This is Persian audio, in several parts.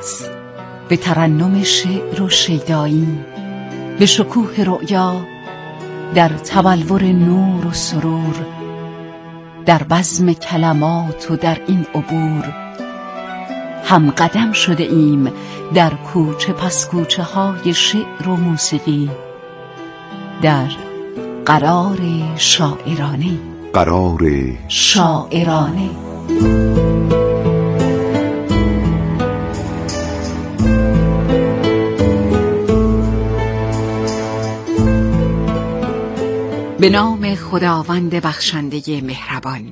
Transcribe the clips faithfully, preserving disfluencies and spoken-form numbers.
پیداست، به ترنم شعر و شیدایی، به شکوه رؤیا، در تبلور نور و سرور، در بزم کلمات و در این عبور. هم قدم شده ایم در کوچه پس کوچه های شعر و موسیقی، در قرار شاعرانه قرار شاعرانه. به نام خداوند بخشنده مهربان.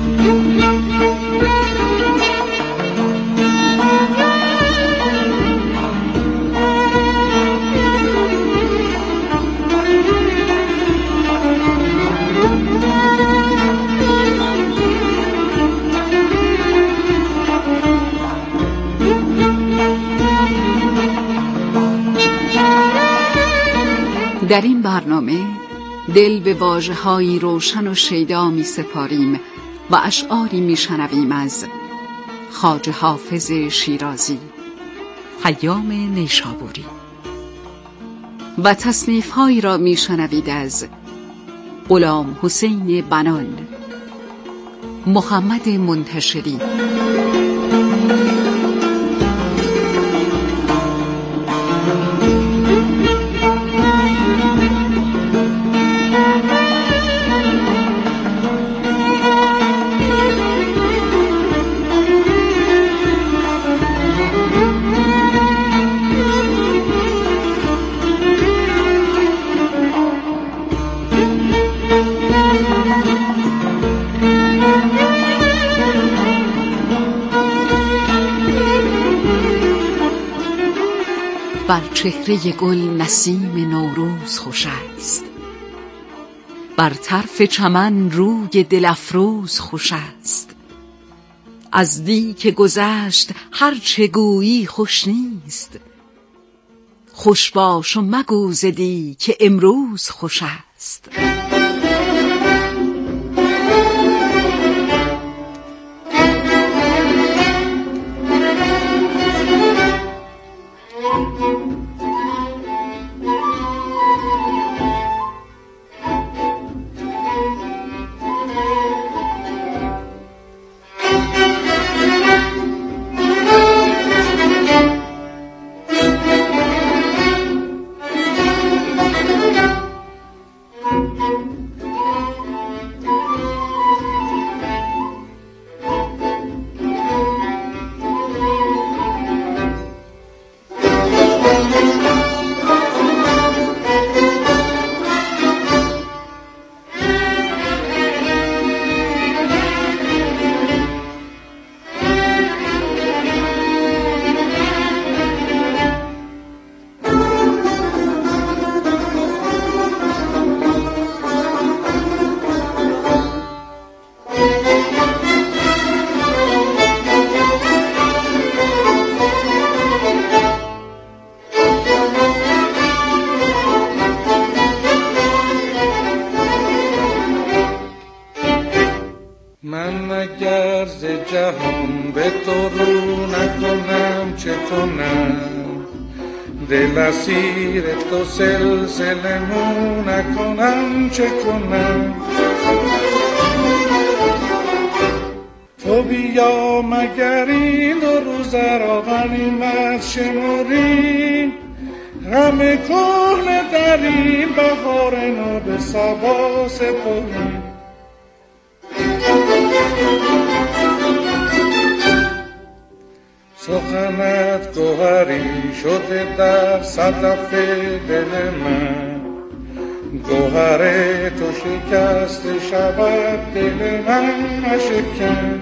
در این برنامه دل به واژه‌هایی روشن و شیدا می سپاریم و اشعاری می شنویم از خواجه حافظ شیرازی، خیام نیشابوری، و تصنیف‌هایی را می شنوید از غلام حسین بنان، محمد منتشری. بر چهره گل نسیم نوروز خوش است، بر طرف چمن روی دل افروز خوش است. از دی که گذشت هر چه گویی خوش نیست، خوش باش و مگو ز دی که امروز خوش است. من اگر ز جهان به تو رو نکنم چه کنم، دل اسیر تو سلسله مو نکنم چه کنم. تو بیا مگر این دو روز را غنیمت شمری، غم کهنه در این بهار نو به صبا سپری. سخنت گوهری شده در صدف دل من، گوهر تو شکست شود دل من نشکن.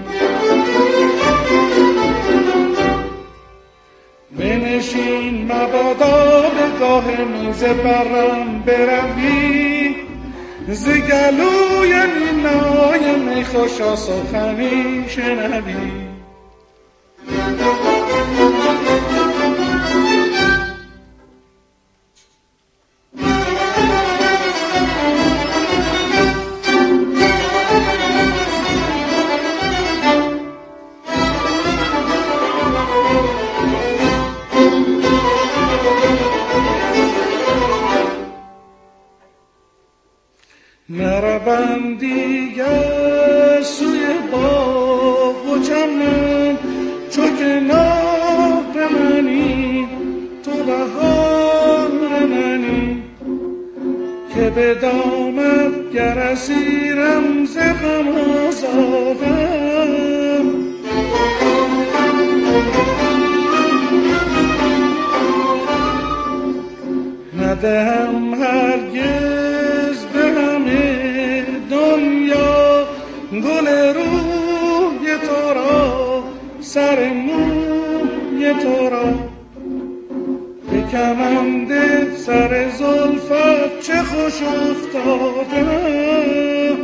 بنشین مبادا به گاه میز برم بروی، ز گلوی نینای می خوشا سخنی شنوی. برم دیگر سوی باغ و چمن، چو کنار منی تو بهار منی، که به دامت گر اسیرم ز غم آزادم. ندهم هرگز به همه دنیا گل روی تو را، سر موی تو را، به کمند سر زلفت چه خوش افتادم.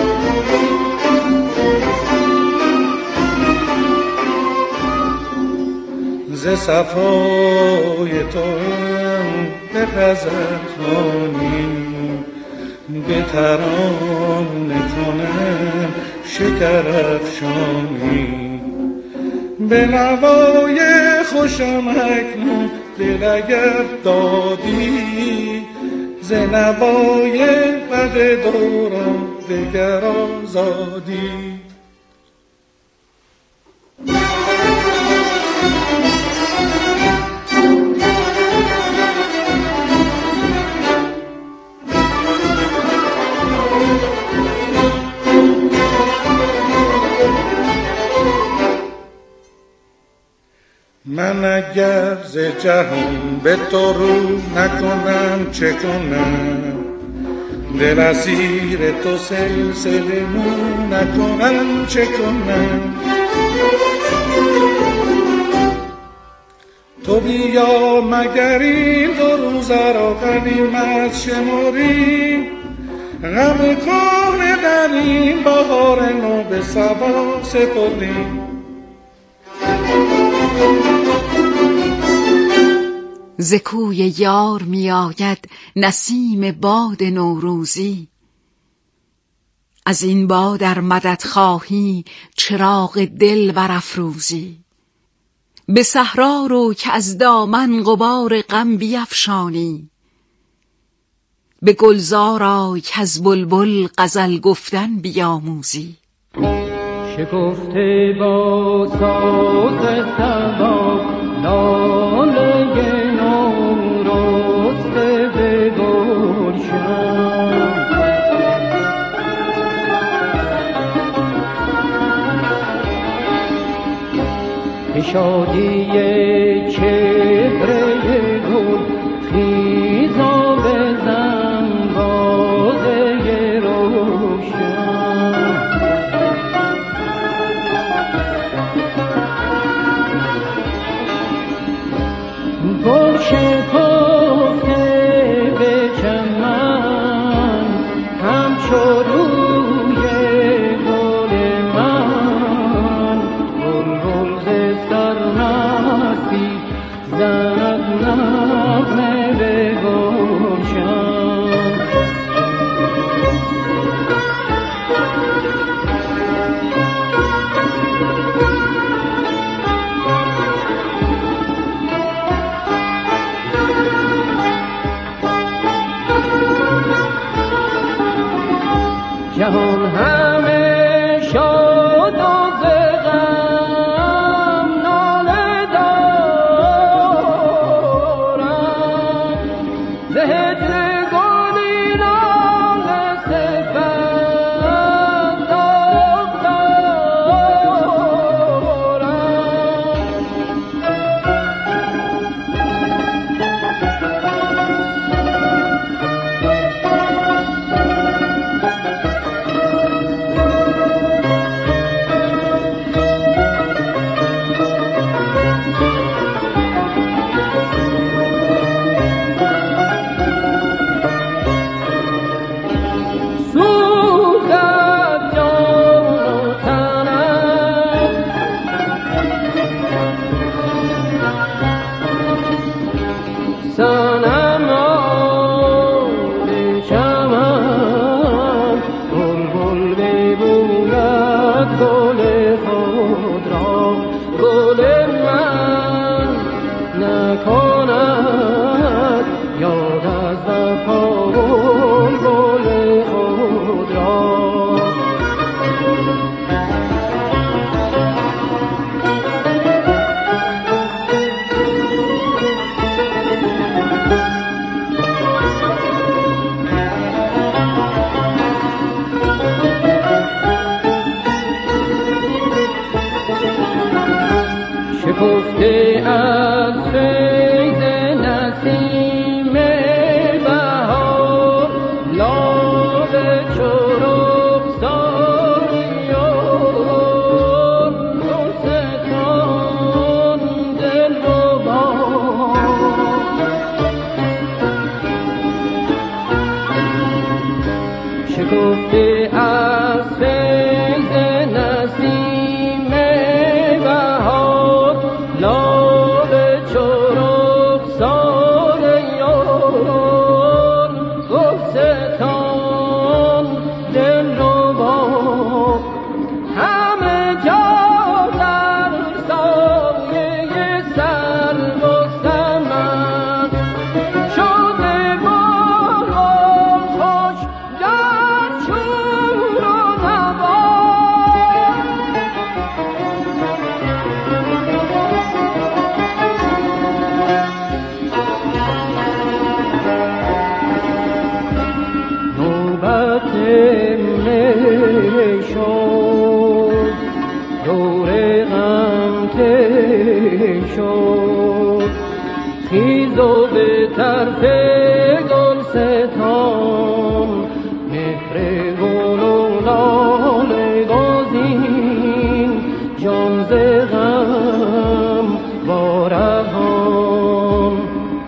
ز صفای تو به غزل خوانیم، به ترانه کنم شکر افشانی، به نوای خوشم اکنون دل اگر دادی، ز نوای بد دوران دگر آزادی. من اگر ز جهان به تو رو نکنم چه کنم، دل اسیر تو سلسله مو نکنم چه کنم. تو بیا مگر این دو روزه را غنیمت شماری، غم کهنه در این بهار نو به صبا سپردیم. ز کوی یار می آید نسیم باد نوروزی، از این باد ار مدد خواهی چراغ دل برافروزی. به صحرا رو که از دامن غبار غم بیفشانی، به گلزار آی که از بلبل غزل گفتن بیاموزی. شکفته با ساز صبا لاله نورسته به گلشن، به شادی چهره گل خیزا بزن بازه روشن. گل شکفته به چمن همچو روی گل من، بلبل ز سرمستی زند نغمه به گلشن. جهان همه شاد و ز غم ناله دارم، ز هجر گلی ناله سپند داغ دارم. یاد از وفا گل خود را خیز و به طرف گلستان مهر گل و لاله بازین جان ز غم وارهان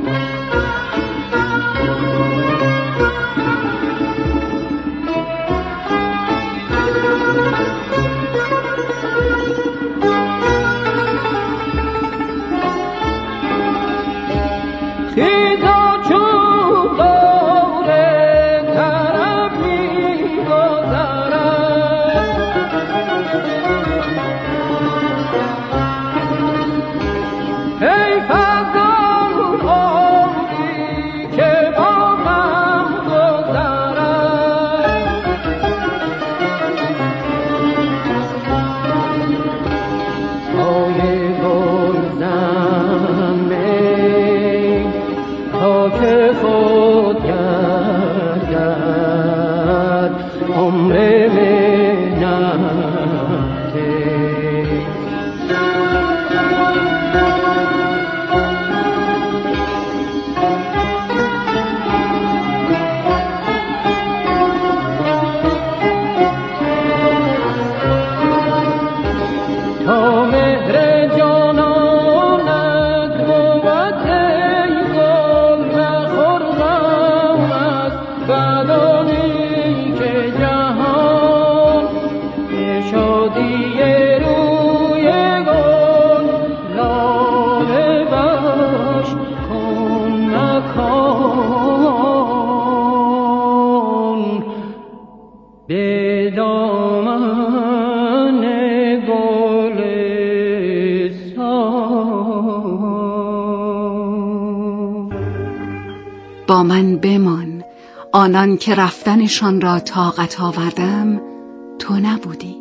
با من بمان، آنان که رفتنشان را طاقت آوردم تو نبودی.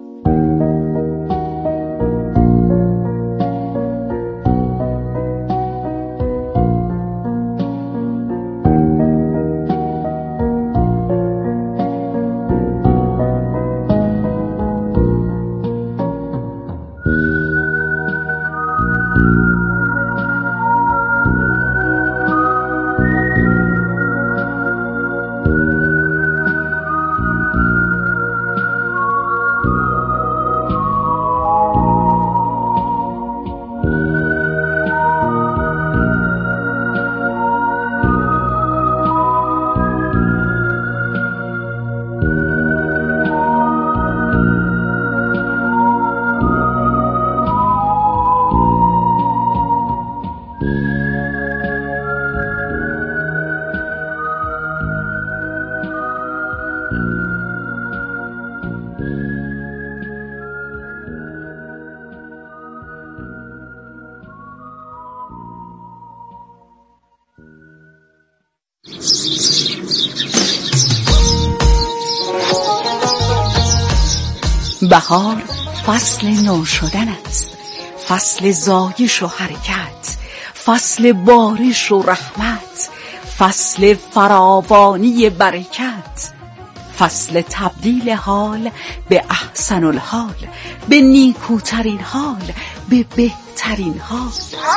بهار فصل نو شدن است، فصل زایش و حرکت، فصل بارش و رحمت، فصل فراوانی برکت، فصل تبدیل حال به احسن الحال، به نیکوترین حال، به بهترین حال.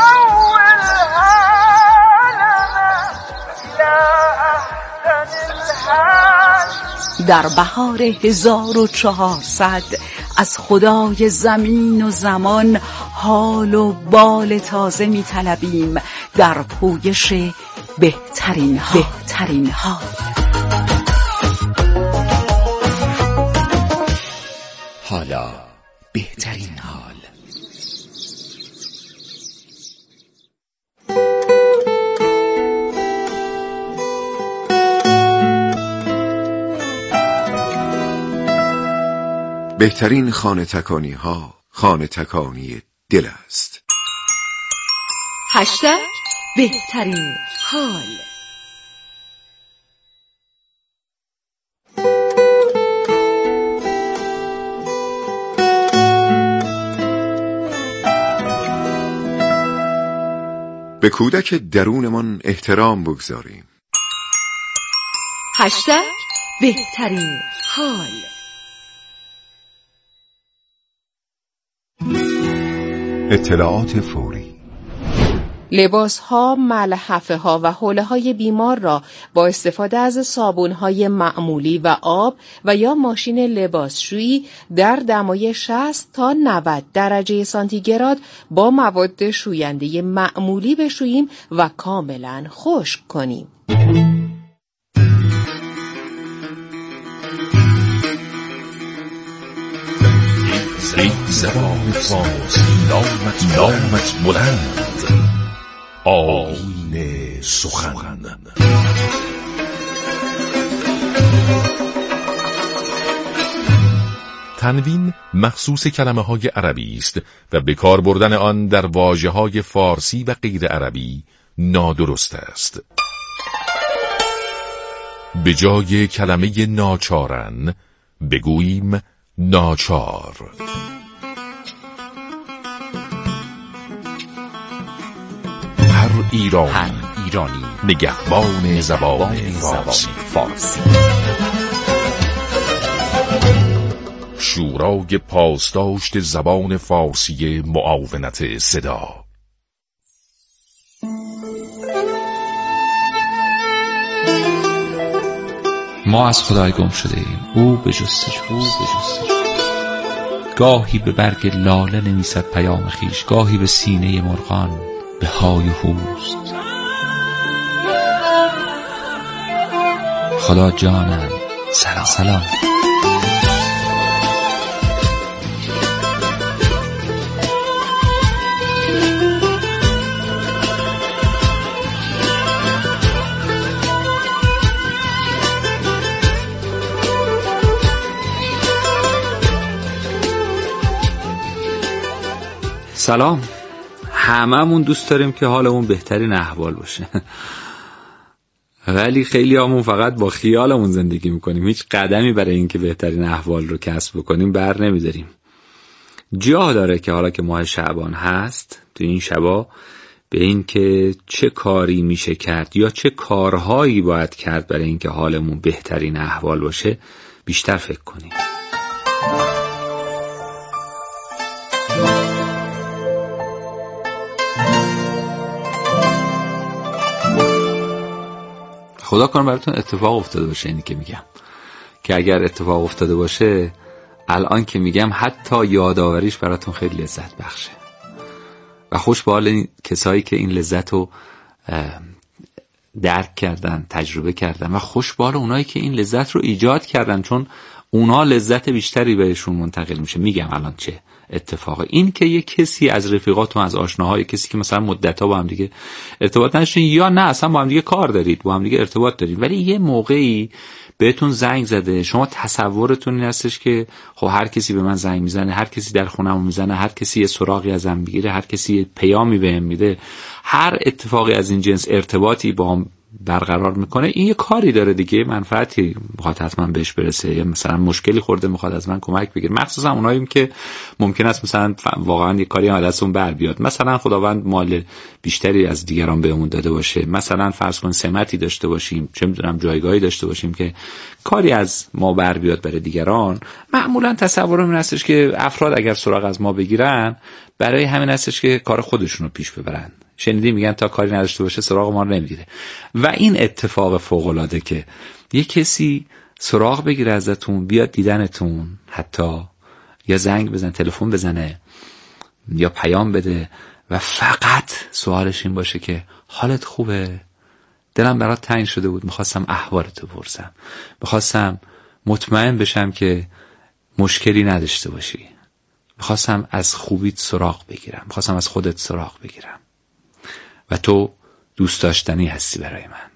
در بهار هزار و چهارصد از خدای زمین و زمان حال و بال تازه می طلبیم در پویش بهترین حال. بهترین حال. حالا بهترین حال. بهترین خانه تکانی ها خانه تکانی دل است. هشتگ بهترین حال. به کودک درونمان احترام بگذاریم. هشتگ بهترین حال. اطلاعات فوری. لباس‌ها، ملحفه‌ها و حوله‌های بیمار را با استفاده از صابون‌های معمولی و آب و یا ماشین لباسشویی در دمای شصت تا نود درجه سانتیگراد با مواد شوینده معمولی بشوییم و کاملاً خشک کنیم. ای زبان فارسی نامت نامت بلند، آیین سخن. تنوین مخصوص کلمه های عربی است و به کار بردن آن در واژه های فارسی و غیر عربی نادرست است. به جای کلمه ناچارن بگوییم ناچار. هر ایرانی, هر ایرانی نگهبان زبان فارسی. فارسی شورای پاسداشت زبان فارسی معاونت صدا. ما از خدای گم شده ایم، او به جستجو، او به جستجو. گاهی به برگ لاله نویسد پیام خویش، گاهی به سینه مرغان به های و هوست. خدا جانم سلام سلام. سلام. هممون دوست داریم که حالمون بهترین احوال باشه، ولی خیلی همون فقط با خیالمون زندگی میکنیم، هیچ قدمی برای این که بهترین احوال رو کسب بکنیم بر نمیداریم. جا داره که حالا که ماه شعبان هست تو این شبا به این که چه کاری میشه کرد یا چه کارهایی باید کرد برای این که حالمون بهترین احوال باشه بیشتر فکر کنیم. خدا کنه براتون اتفاق افتاده باشه اینی که میگم، که اگر اتفاق افتاده باشه الان که میگم حتی یادآوریش براتون خیلی لذت بخشه و خوش به حال این کسایی که این لذت رو درک کردن، تجربه کردن و خوش به حال اونایی که این لذت رو ایجاد کردن، چون اونها لذت بیشتری بهشون منتقل میشه. میگم الان چه اتفاقه. این که یک کسی از رفیقاتون، از آشناهای کسی که مثلا مدت‌ها با هم دیگه ارتباط نداشتین یا نه اصلا با هم دیگه کار دارید، با هم دیگه ارتباط دارید، ولی یه موقعی بهتون زنگ زده، شما تصورتون این هستش که خب هر کسی به من زنگ میزنه، هر کسی در خونه‌مون میزنه، هر کسی یه سراغی ازم میگیره، هر کسی پیامی بهم میده، هر اتفاقی از این جنس ارتباطی با هم برقرار میکنه، این یه کاری داره دیگه، منفعتی میخواد حتما بهش برسه، یا مثلا مشکلی خورده میخواد از من کمک بگیره. مخصوصا اوناییم که ممکن است مثلا واقعا یه کاری از دستمون بر بیاد، مثلا خداوند مال بیشتری از دیگران بهمون داده باشه، مثلا فرض کن سمتی داشته باشیم، چه میدونم جایگاهی داشته باشیم که کاری از ما بر بیاد برای دیگران. معمولا تصورم این هستش که افراد اگر سراغ از ما بگیرن برای همین هستش که کار خودشون رو پیش ببرن. شنیدی میگن تا کاری نداشته باشه سراغ ما رو نمیگیره. و این اتفاق فوق العاده که یه کسی سراغ بگیره ازتون، بیاد دیدنتون، حتی یا زنگ بزن، تلفن بزنه یا پیام بده و فقط سوالش این باشه که حالت خوبه؟ دلم برات تنگ شده بود، میخواستم احوالتو بپرسم، میخواستم مطمئن بشم که مشکلی نداشته باشی، میخواستم از خوبیت سراغ بگیرم، میخواستم از خودت سراغ بگیرم و تو دوست داشتنی هستی برای من.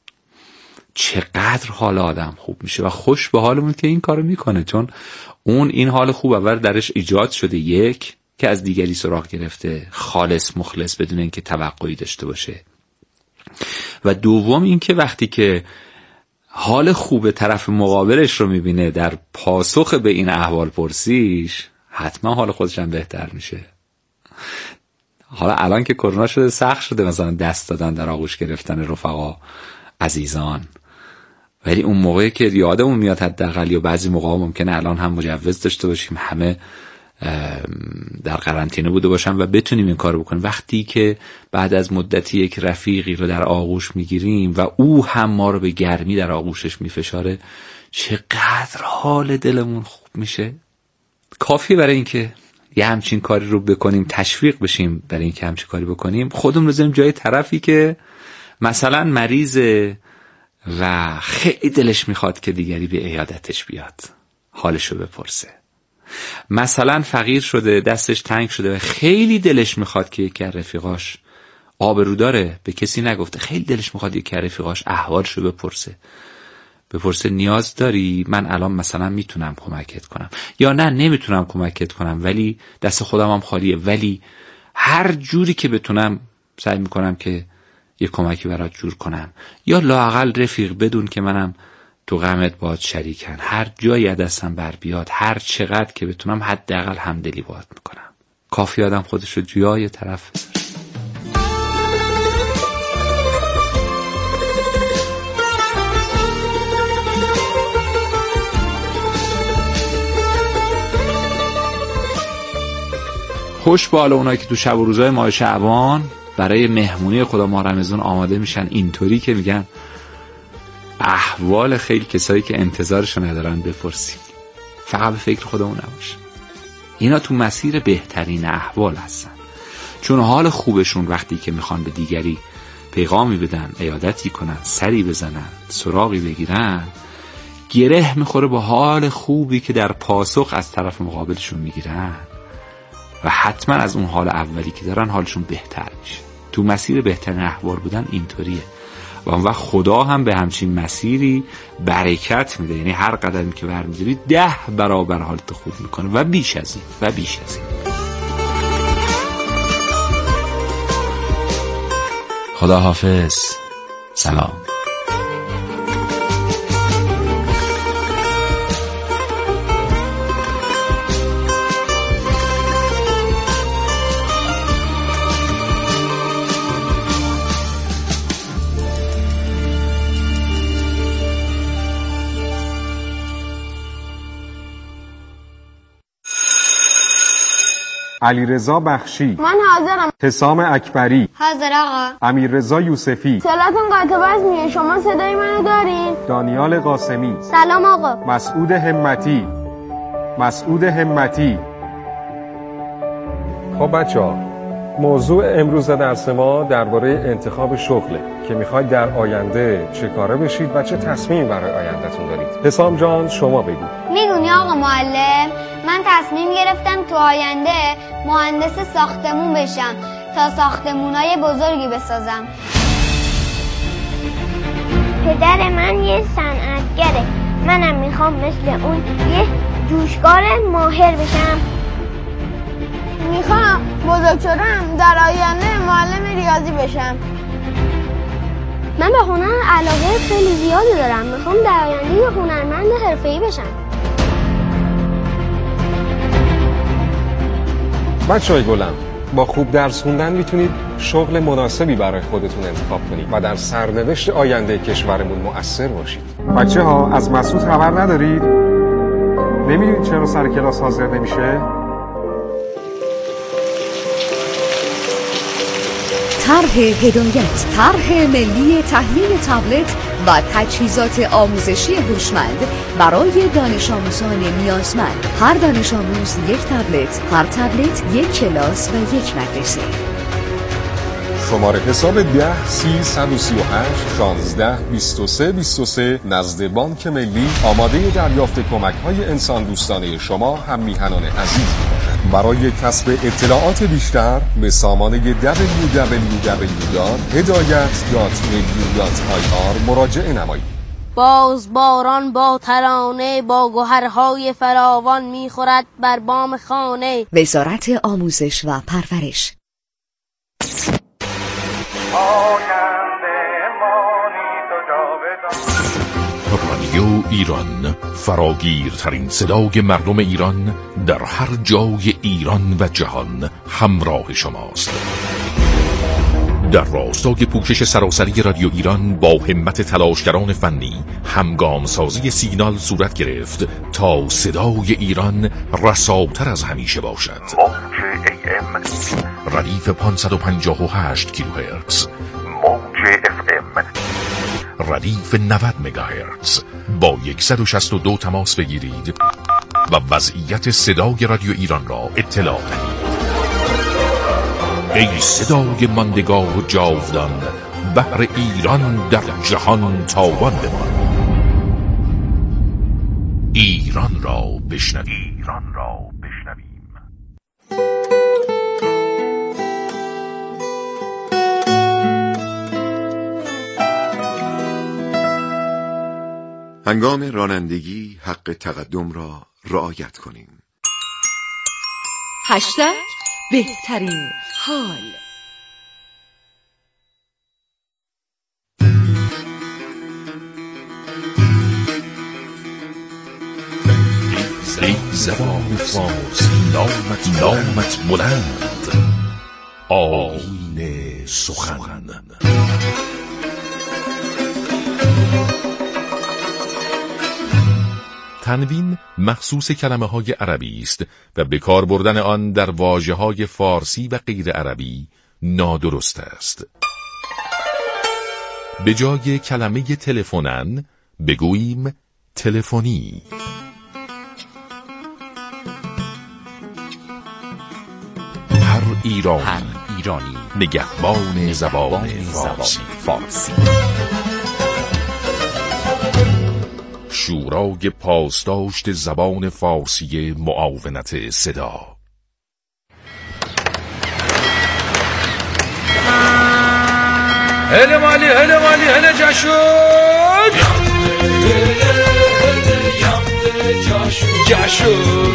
چقدر حال آدم خوب میشه و خوش به حالمون که این کارو میکنه، چون اون این حال خوب اول درش ایجاد شده، یک که از دیگری سراغ گرفته، خالص مخلص بدون اینکه توقعی داشته باشه، و دوم این که وقتی که حال خوب طرف مقابلش رو میبینه در پاسخ به این احوال پرسیش، حتما حال خودش هم بهتر میشه. حالا الان که کرونا شده سخت شده مثلا دست دادن در آغوش گرفتن رفقا، عزیزان، ولی اون موقعی که یادمون میاد حداقل، یا بعضی موقع ممکنه الان هم مجوز داشته باشیم، همه در قرنطینه بوده باشن و بتونیم این کارو بکنیم. وقتی که بعد از مدتی یک رفیقی رو در آغوش میگیریم و او هم ما رو به گرمی در آغوشش میفشاره، چقدر حال دلمون خوب میشه. کافیه برای اینکه یه همچین کاری رو بکنیم، تشویق بشیم برای اینکه همچین کاری بکنیم، خودمون رو بذاریم جای طرفی که مثلا مریضه و خیلی دلش میخواد که دیگری به عیادتش بیاد، حالشو بپرسه. مثلا فقیر شده، دستش تنگ شده و خیلی دلش میخواد که یکی از رفیقاش آبرو داره، به کسی نگفته، خیلی دلش میخواد یکی از رفیقاش احوالشو بپرسه. بپرسه نیاز داری؟ من الان مثلا میتونم کمکت کنم، یا نه نمیتونم کمکت کنم ولی دست خودم هم خالیه، ولی هر جوری که بتونم سعی میکنم که یه کمکی برات جور کنم. یا لااقل رفیق بدون که منم تو غمت باهات شریکم، هر جایی از دستم بر بیاد، هر چقدر که بتونم حداقل همدلی باهات میکنم. کافی آدم خودش رو جای طرف بذاره. خوش به حال اونایی که تو شب و روزهای ماه شعبان برای مهمونی خدا ماه رمضان آماده میشن، اینطوری که میگن احوال خیلی کسایی که انتظارشو ندارن بپرسیم. فقط به فکر خودمون نباش، اینا تو مسیر بهترین احوال هستن، چون حال خوبشون وقتی که میخوان به دیگری پیغامی بدن، عیادتی کنن، سری بزنن، سراغی بگیرن، گره میخوره با حال خوبی که در پاسخ از طرف مقابلشون میگیرن و حتما از اون حال اولی که دارن حالشون بهتر میشه. تو مسیر بهترین احوال بودن اینطوریه و اون وقت خدا هم به همچین مسیری برکت میده، یعنی هر قدمی که برمی‌داری ده برابر حالت خوب میکنه و بیش از این و بیش از این. خدا حافظ. سلام. علیرضا بخشی. من حاضرم. حسام اکبری. حاضر آقا. امیررضا یوسفی. صلاتون قطع وصل، شما صدای منو دارین؟ دانیال قاسمی. سلام آقا. مسعود همتی. مسعود همتی. خب بچه‌ها، موضوع امروز درس ما درباره انتخاب شغله که میخواید در آینده چه کاره بشید و چه تصمیم برای آیندهتون دارید. حسام جان شما بگو. میدونی آقا معلم، من تصمیم گرفتم تو آینده مهندس ساختمون بشم تا ساختمونای بزرگی بسازم. پدر من یه صنعتگره، منم میخوام مثل اون یه جوشکار ماهر بشم. میخوام بزرگ شدم در آینده معلم ریاضی بشم. من به هنر علاقه خیلی زیادی دارم، میخوام در آینده یه هنرمند حرفه‌ای بشم. بچه‌های گلم، با خوب درس خوندن میتونید شغل مناسبی برای خودتون انتخاب کنید و در سرنوشت آینده کشورمون مؤثر باشید. بچه‌ها از مسعود خبر ندارید؟ نمیدونید چرا سر کلاس حاضر نمیشه؟ طرح هدایت، طرح ملی تهیه تبلت و تجهیزات آموزشی هوشمند برای دانش آموزان نیازمند. هر دانش آموز یک تبلت، هر تبلت یک کلاس و یک مدرسه. شماره حساب ده سی صد و سی و هشت شانزده بیست و سه بیست و سه نزد بانک ملی آماده دریافت کمک‌های انسان دوستانه شما هم میهنان عزیز باشد. برای کسب اطلاعات بیشتر به سامانه دبلیو دبلیو دبلیو دات هدایت دات ملی دات آی آر مراجعه نمایید. باز باران با ترانه با گوهرهای فراوان میخورد بر بام خانه. وزارت آموزش و پرورش. رادیو ایران، فراگیرترین صدای مردم ایران در هر جای ایران و جهان همراه شماست. در راستای پوشش سراسری رادیو ایران با همت تلاشگران فنی همگام سازی سیگنال صورت گرفت تا صدای ایران رساتر از همیشه باشد. موج ای ام ردیف پانصد و پنجاه و هشت کیلوهرتز، موج اف ام ردیف نود مگاهرتز. با صد و شصت و دو تماس بگیرید و وضعیت صدای رادیو ایران را اطلاع دهید. ای صدای ماندگار و جاودان، بحر ایران در جهان تاوان بمان. ایران را بشنویم. ایران را بشنویم. هنگام رانندگی حق تقدم را رعایت کنیم. هشتگ بهترین حال. ای زبان فارسی نامت نامت بلند، آیین سخن. تنوین مخصوص کلمه های عربی است و به کار بردن آن در واژه های فارسی و غیر عربی نادرست است. به جای کلمه تلفنن بگوییم تلفنی. هر ایرانی, هر ایرانی نگهبان زبان فارسی. فارسی. شورای پاسداشت زبان فارسی معاونت صدا. هله مالی هله مالی هله جاشون جاشون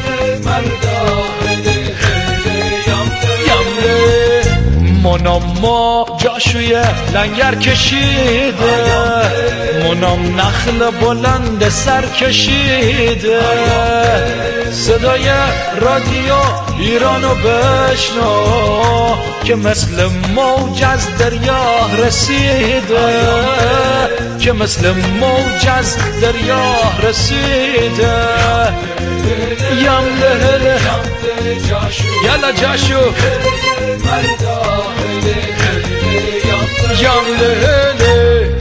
منام ما جاشوی لنگر کشیده، منام نخل بلند سر کشیده، صدای رادیو ایرانو بشنو که مثل موج از دریا رسیده، که مثل موج از دریا رسیده. یم لهله یلا جاشو یم لهله.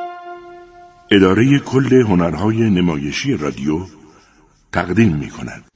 اداره کل هنرهای نمایشی رادیو تقدیم می کند.